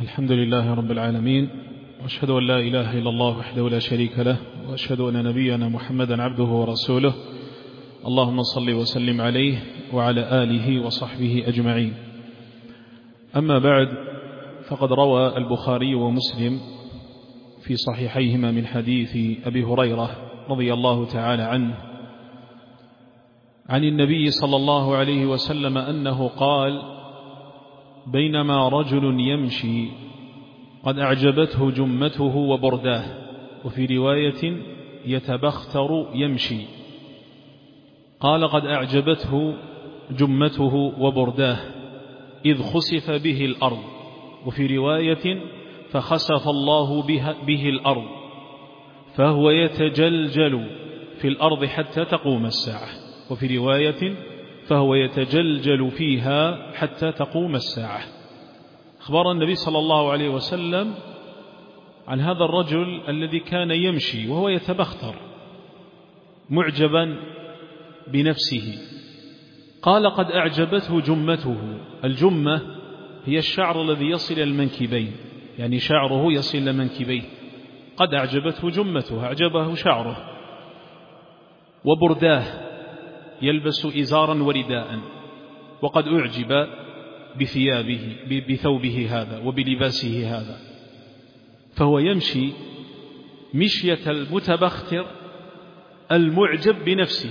الحمد لله رب العالمين، وأشهد أن لا إله إلا الله وحده لا شريك له، وأشهد أن نبينا محمدا عبده ورسوله. اللهم صل وسلم عليه وعلى آله وصحبه أجمعين. أما بعد، فقد روى البخاري ومسلم في صحيحيهما من حديث أبي هريرة رضي الله تعالى عنه عن النبي صلى الله عليه وسلم أنه قال: بينما رجل يمشي قد أعجبته جمته وبرداه، وفي رواية يتبختر يمشي. قال: قد أعجبته جمته وبرداه إذ خسف به الأرض، وفي رواية فخسف الله به الأرض، فهو يتجلجل في الأرض حتى تقوم الساعة، وفي رواية فهو يتجلجل فيها حتى تقوم الساعة. أخبر النبي صلى الله عليه وسلم عن هذا الرجل الذي كان يمشي وهو يتبختر معجبا بنفسه. قال: قد أعجبته جمته. الجمة هي الشعر الذي يصل إلى المنكبين، يعني شعره يصل إلى منكبيه. قد أعجبته جمته، أعجبه شعره. وبرداه، يلبس إزارا ورداء. وقد أعجب بثيابه، بثوبه هذا وبلباسه هذا، فهو يمشي مشية المتبختر المعجب بنفسه.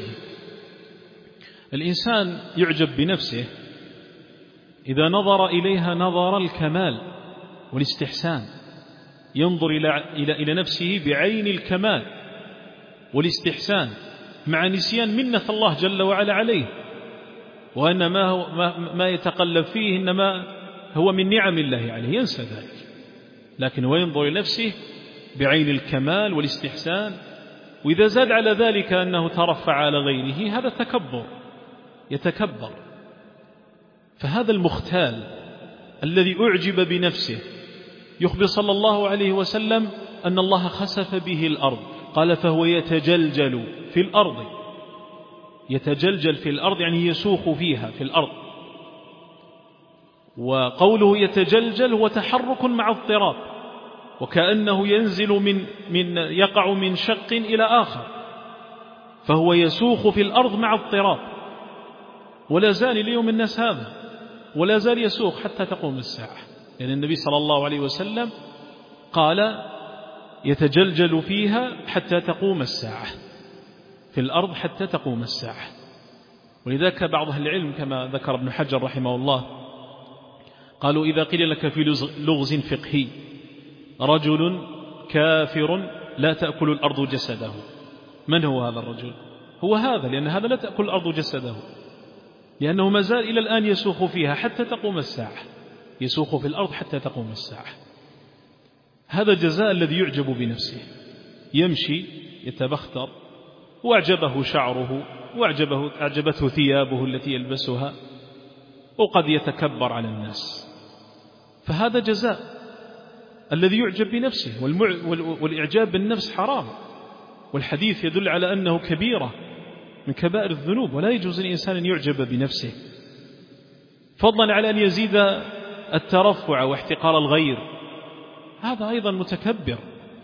الإنسان يعجب بنفسه إذا نظر إليها نظر الكمال والاستحسان، ينظر إلى نفسه بعين الكمال والاستحسان، مع نسيان منة الله جل وعلا عليه، وأن ما يتقلب فيه إنما هو من نعم الله عليه، ينسى ذلك. لكن هو ينظر لنفسه بعين الكمال والاستحسان، وإذا زاد على ذلك أنه ترفع على غيره، هذا تكبر، يتكبر. فهذا المختال الذي أعجب بنفسه يخبر صلى الله عليه وسلم أن الله خسف به الأرض. قال: فهو يتجلجل في الأرض. يتجلجل في الأرض يعني يسوخ فيها في الأرض. وقوله يتجلجل هو تحرك مع اضطراب، وكأنه ينزل يقع من شق إلى آخر، فهو يسوخ في الأرض مع اضطراب. ولا زال اليوم الناس هذا، ولا زال يسوق حتى تقوم الساعة، لأن النبي صلى الله عليه وسلم قال: يتجلجل فيها حتى تقوم الساعة، في الأرض حتى تقوم الساعة. ولذلك بعض أهل العلم كما ذكر ابن حجر رحمه الله قالوا: إذا قيل لك في لغز فقهي رجل كافر لا تأكل الأرض جسده، من هو هذا الرجل؟ هو هذا، لأن هذا لا تأكل الأرض جسده، لأنه ما زال إلى الآن يسوخ فيها حتى تقوم الساعة، يسوخ في الأرض حتى تقوم الساعة. هذا جزاء الذي يعجب بنفسه، يمشي يتبختر، وأعجبه شعره، وأعجبته ثيابه التي يلبسها، وقد يتكبر على الناس. فهذا جزاء الذي يعجب بنفسه، والإعجاب بالنفس حرام، والحديث يدل على أنه كبيرة من كبائر الذنوب، ولا يجوز للإنسان أن يعجب بنفسه، فضلا على أن يزيد الترفع واحتقار الغير. هذا أيضا متكبر،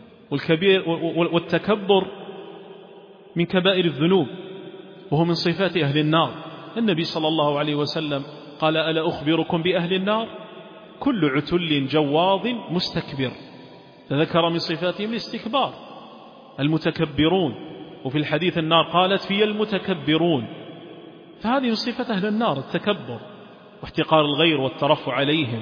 والتكبر من كبائر الذنوب، وهو من صفات أهل النار. النبي صلى الله عليه وسلم قال: ألا أخبركم بأهل النار؟ كل عتل جواظ مستكبر. فذكر من صفاتهم الاستكبار، المتكبرون. وفي الحديث النار قالت: في المتكبرون. فهذه من صفة أهل النار، التكبر واحتقار الغير والترفع عليهم.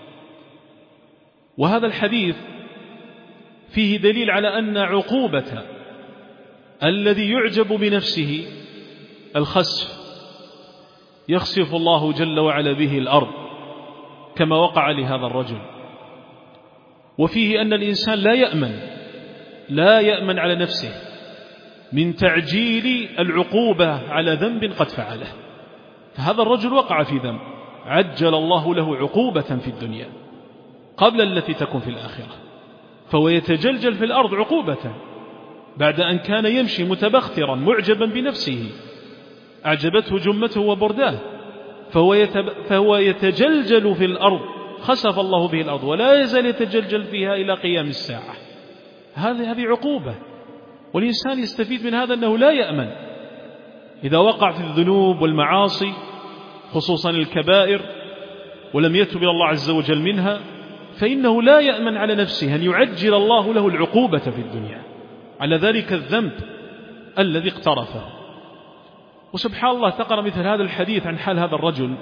وهذا الحديث فيه دليل على أن عقوبة الذي يعجب بنفسه الخسف، يخسف الله جل وعلا به الأرض كما وقع لهذا الرجل. وفيه أن الإنسان لا يأمن على نفسه من تعجيل العقوبة على ذنب قد فعله. فهذا الرجل وقع في ذنب، عجل الله له عقوبة في الدنيا قبل التي تكون في الآخرة، فهو يتجلجل في الأرض عقوبة بعد أن كان يمشي متبخترا معجبا بنفسه، أعجبته جمته وبرداه، فهو يتجلجل في الأرض خسف الله به الأرض ولا يزال يتجلجل فيها إلى قيام الساعة. هذه عقوبة، والإنسان يستفيد من هذا أنه لا يأمن إذا وقع في الذنوب والمعاصي خصوصا الكبائر ولم يتب إلى الله عز وجل منها، فإنه لا يأمن على نفسه أن يعجل الله له العقوبة في الدنيا على ذلك الذنب الذي اقترفه. وسبحان الله تقرأ مثل هذا الحديث عن حال هذا الرجل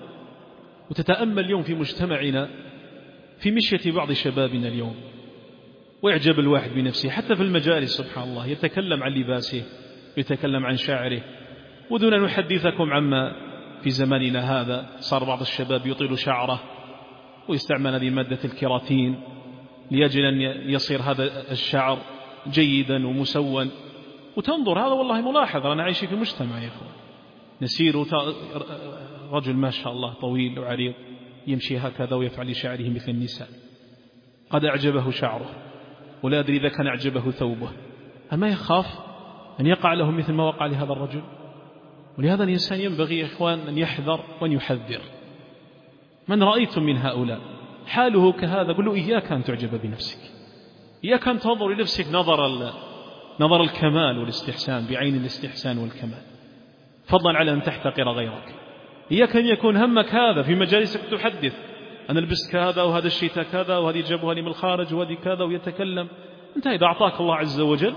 وتتأمل اليوم في مجتمعنا في مشية بعض شبابنا اليوم، ويعجب الواحد بنفسه حتى في المجالس. سبحان الله يتكلم عن لباسه، يتكلم عن شعره، ودون أن نحدثكم عما في زماننا هذا صار بعض الشباب يطيل شعره ويستعمل هذه مادة الكيراتين لأجل أن يصير هذا الشعر جيدا ومسون. وتنظر هذا والله ملاحظ، أنا عايش في مجتمع يا أخوان نسير رجل ما شاء الله طويل وعريض يمشي هكذا ويفعل لشعره مثل النساء، قد أعجبه شعره ولا أدري إذا كان أعجبه ثوبه، أما يخاف أن يقع له مثل ما وقع لهذا الرجل؟ ولهذا الإنسان ينبغي يا إخوان أن يحذر وأن يحذر. من رأيتم من هؤلاء حاله كهذا قل له إياك أن تعجب بنفسك، إياك أن تنظر لنفسك نظر الكمال والاستحسان بعين الاستحسان والكمال، فضلا على أن تحتقر غيرك. إياك أن يكون همك هذا في مجالسك تحدث أنا لبست كذا وهذا الشتاء كذا وهذه جابوها لي من الخارج وهذه كذا، ويتكلم. أنت إذا أعطاك الله عز وجل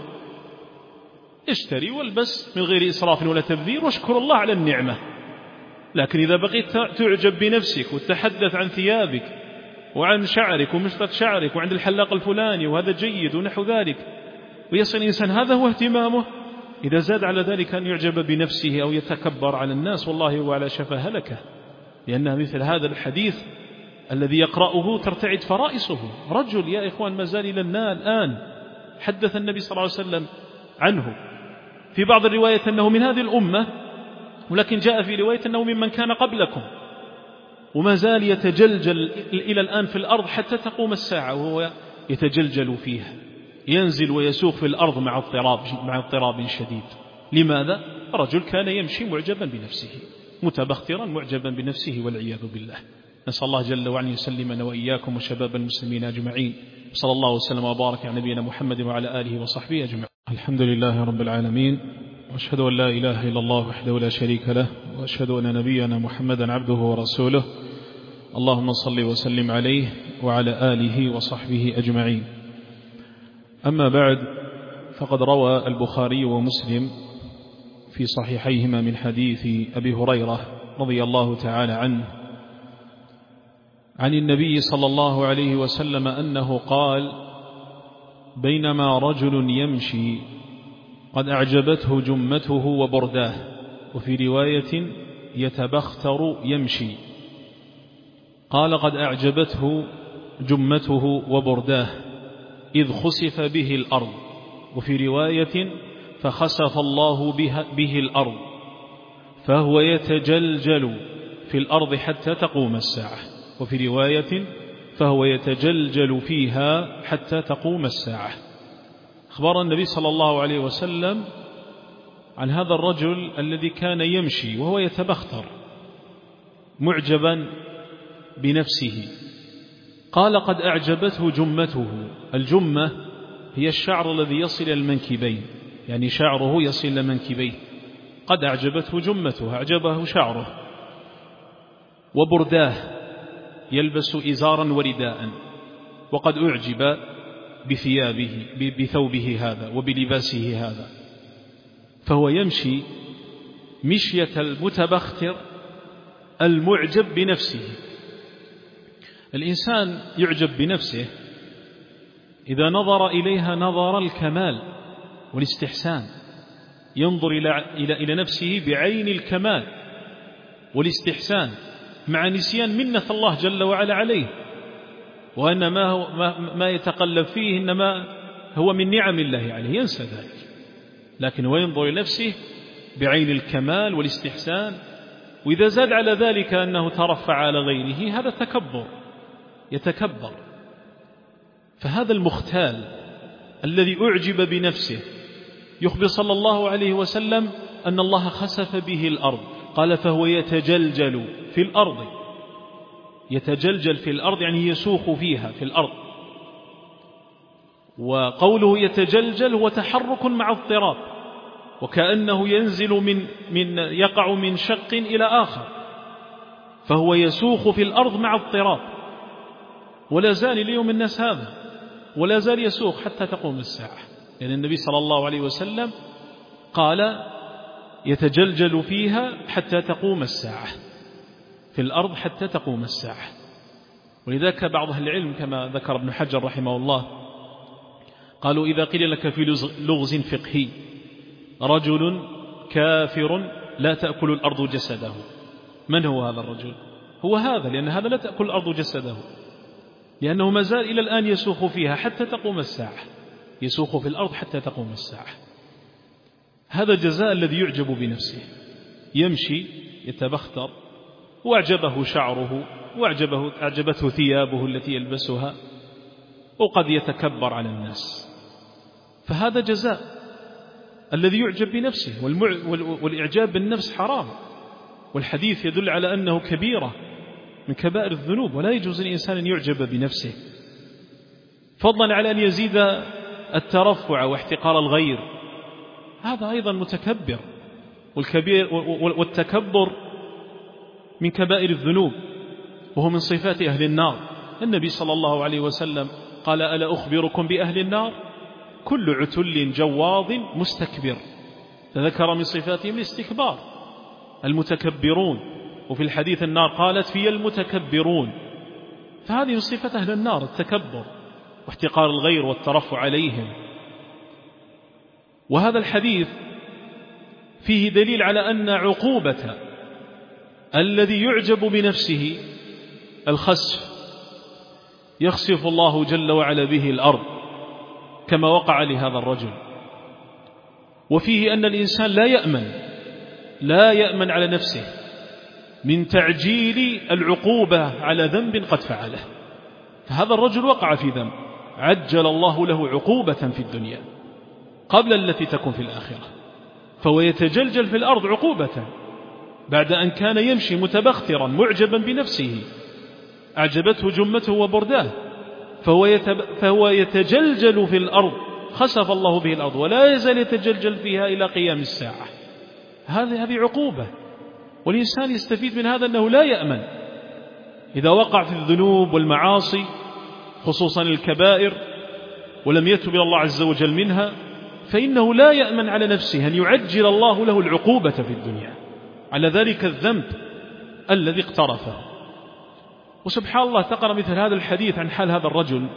اشتري والبس من غير إسراف ولا تبذير واشكر الله على النعمة. لكن إذا بقيت تعجب بنفسك وتتحدث عن ثيابك وعن شعرك ومشطة شعرك وعند الحلاق الفلاني وهذا جيد ونحو ذلك، ويصل الإنسان هذا هو اهتمامه، إذا زاد على ذلك أن يعجب بنفسه أو يتكبر على الناس والله هو على شفا هلكه. لأنها مثل هذا الحديث الذي يقرأه ترتعد فرائصه. رجل يا إخوان ما زال إلى الآن حدث النبي صلى الله عليه وسلم عنه في بعض الرواية أنه من هذه الأمة، ولكن جاء في رواية أنه ممن كان قبلكم، وما زال يتجلجل إلى الآن في الأرض حتى تقوم الساعة وهو يتجلجل فيها، ينزل ويسوق في الأرض مع اضطراب شديد. لماذا؟ رجل كان يمشي معجبا بنفسه متبخترا معجبا بنفسه والعياذ بالله. نسأل الله جل وعلا يسلمنا وإياكم وشباب المسلمين أجمعين. صلى الله وسلم وبارك على نبينا محمد وعلى آله وصحبه أجمعين. الحمد لله رب العالمين، وأشهد أن لا إله إلا الله وحده لا شريك له، وأشهد أن نبينا محمدا عبده ورسوله. اللهم صل وسلم عليه وعلى آله وصحبه أجمعين. أما بعد، فقد روى البخاري ومسلم في صحيحيهما من حديث أبي هريرة رضي الله تعالى عنه عن النبي صلى الله عليه وسلم أنه قال: بينما رجل يمشي قد أعجبته جمته وبرداه، وفي رواية يتبختر يمشي، قال: قد أعجبته جمته وبرداه إذ خسف به الأرض، وفي رواية فخسف الله به الأرض فهو يتجلجل في الأرض حتى تقوم الساعة، وفي رواية فهو يتجلجل فيها حتى تقوم الساعة. أخبر النبي صلى الله عليه وسلم عن هذا الرجل الذي كان يمشي وهو يتبختر معجبا بنفسه. قال: قد أعجبته جمته. الجمة هي الشعر الذي يصل إلى المنكبين، يعني شعره يصل إلى منكبيه. قد أعجبته جمته، أعجبه شعره. وبرداه يلبس إزارا ورداء، وقد أعجب بثيابه بثوبه هذا وبلباسه هذا، فهو يمشي مشية المتبختر المعجب بنفسه. الإنسان يعجب بنفسه إذا نظر إليها نظر الكمال والاستحسان، ينظر إلى نفسه بعين الكمال والاستحسان مع نسيان منة الله جل وعلا عليه، وأن ما يتقلب فيه إنما هو من نعم الله عليه، ينسى ذلك. لكن هو ينظر لنفسه بعين الكمال والاستحسان، وإذا زاد على ذلك أنه ترفع على غيره هذا يتكبر. فهذا المختال الذي أعجب بنفسه يخبر صلى الله عليه وسلم أن الله خسف به الأرض، قال: فهو يتجلجل في الأرض يتجلجل في الأرض يعني يسوخ فيها في الأرض. وقوله يتجلجل هو تحرك مع اضطراب، وكأنه ينزل يقع من شق إلى آخر، فهو يسوخ في الأرض مع اضطراب. ولا زال اليوم الناس هذا، ولا زال يسوق حتى تقوم الساعة، لأن النبي صلى الله عليه وسلم قال يتجلجل فيها حتى تقوم الساعة، في الأرض حتى تقوم الساعة. ولذلك بعض أهل العلم كما ذكر ابن حجر رحمه الله قالوا إذا قيل لك في لغز فقهي رجل كافر لا تأكل الأرض جسده، من هو هذا الرجل؟ هو هذا، لأن هذا لا تأكل الأرض جسده، لأنه ما زال إلى الآن يسوخ فيها حتى تقوم الساعة، يسوخ في الأرض حتى تقوم الساعة. هذا الجزاء الذي يعجب بنفسه، يمشي يتبختر وأعجبه شعره وأعجبته ثيابه التي يلبسها، وقد يتكبر على الناس، فهذا جزاء الذي يعجب بنفسه. والإعجاب بالنفس حرام، والحديث يدل على أنه كبيرة من كبائر الذنوب، ولا يجوز للإنسان أن يعجب بنفسه، فضلا على أن يزيد الترفع واحتقار الغير، هذا أيضا متكبر. والتكبر من كبائر الذنوب، وهو من صفات أهل النار. النبي صلى الله عليه وسلم قال ألا أخبركم بأهل النار؟ كل عتل جواظ مستكبر. تذكر من صفاتهم الاستكبار، المتكبرون. وفي الحديث النار قالت في المتكبرون، فهذه من صفة أهل النار التكبر واحتقار الغير والترفع عليهم. وهذا الحديث فيه دليل على أن عقوبة الذي يعجب بنفسه الخسف، يخسف الله جل وعلا به الأرض كما وقع لهذا الرجل. وفيه أن الإنسان لا يأمن على نفسه من تعجيل العقوبة على ذنب قد فعله. فهذا الرجل وقع في ذنب، عجل الله له عقوبة في الدنيا قبل التي تكون في الآخرة، فهو يتجلجل في الأرض عقوبة بعد أن كان يمشي متبخترا معجبا بنفسه، أعجبته جمته وبرداه، فهو يتجلجل في الأرض، خسف الله به الأرض ولا يزال يتجلجل فيها إلى قيام الساعة. هذه عقوبة، والإنسان يستفيد من هذا أنه لا يأمن إذا وقع في الذنوب والمعاصي، خصوصا الكبائر، ولم يتب إلى الله عز وجل منها، فإنه لا يأمن على نفسه أن يعجل الله له العقوبة في الدنيا على ذلك الذنب الذي اقترفه. وسبحان الله تقرأ مثل هذا الحديث عن حال هذا الرجل،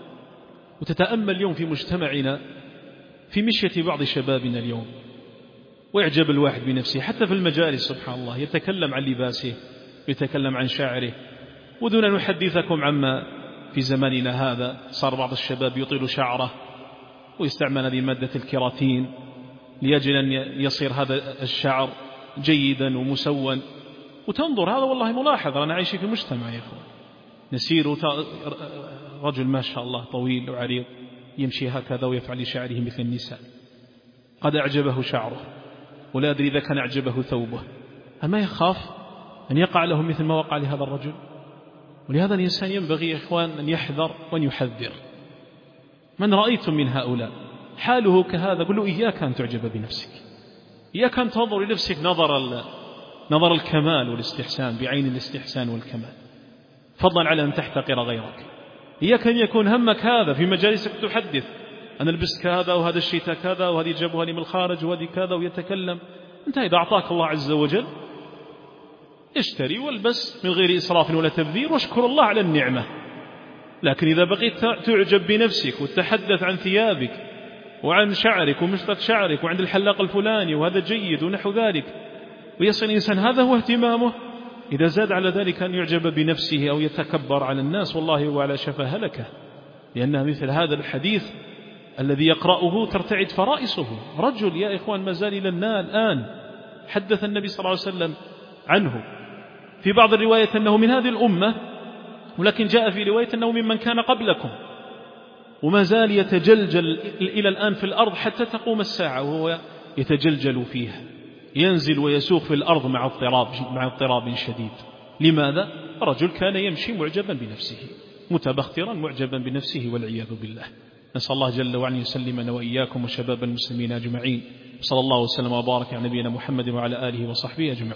وتتأمل اليوم في مجتمعنا في مشية بعض شبابنا اليوم، ويعجب الواحد بنفسه حتى في المجالس. سبحان الله يتكلم عن لباسه ويتكلم عن شعره، ودون أن نحدثكم عما في زماننا هذا صار بعض الشباب يطيل شعره ويستعمل هذه مادة الكيراتين لأجل أن يصير هذا الشعر جيدا ومسون. وتنظر هذا والله ملاحظ، أنا عايش في مجتمع يا أخوان، نسير رجل ما شاء الله طويل وعريض يمشي هكذا ويفعل لشعره مثل النساء، قد أعجبه شعره ولا أدري إذا كان أعجبه ثوبه، أما يخاف أن يقع له مثل ما وقع لهذا الرجل؟ ولهذا الإنسان ينبغي يا إخوان أن يحذر وأن يحذر. من رأيتم من هؤلاء حاله كهذا قل له إياك أن تعجب بنفسك، إياك أن تنظر لنفسك نظر الكمال والاستحسان بعين الاستحسان والكمال، فضلا على أن تحتقر غيرك. إياك أن يكون همك هذا في مجالسك تحدث أنا لبست كذا وهذا الشتاء كذا وهذه جابوها لي من الخارج وهذه كذا، ويتكلم. أنت إذا أعطاك الله عز وجل اشتري والبس من غير إسراف ولا تبذير واشكر الله على النعمة. لكن إذا بقيت تعجب بنفسك وتتحدث عن ثيابك وعن شعرك ومشطة شعرك وعند الحلاق الفلاني وهذا جيد ونحو ذلك، ويصل الإنسان هذا هو اهتمامه، إذا زاد على ذلك أن يعجب بنفسه أو يتكبر على الناس، والله هو على شفا هلكه. لأن مثل هذا الحديث الذي يقرأه ترتعد فرائسه. رجل يا إخوان ما زال إلى الآن حدث النبي صلى الله عليه وسلم عنه في بعض الرواية أنه من هذه الأمة، ولكن جاء في رواية أنه ممن كان قبلكم، وما زال يتجلجل إلى الآن في الأرض حتى تقوم الساعة، وهو يتجلجل فيها، ينزل ويسوق في الأرض مع اضطراب شديد. لماذا؟ رجل كان يمشي معجبا بنفسه متبخترا معجبا بنفسه والعياذ بالله. نسأل الله جل وعلا يسلمنا وإياكم وشباب المسلمين أجمعين. صلى الله وسلم وبارك على نبينا محمد وعلى آله وصحبه أجمعين.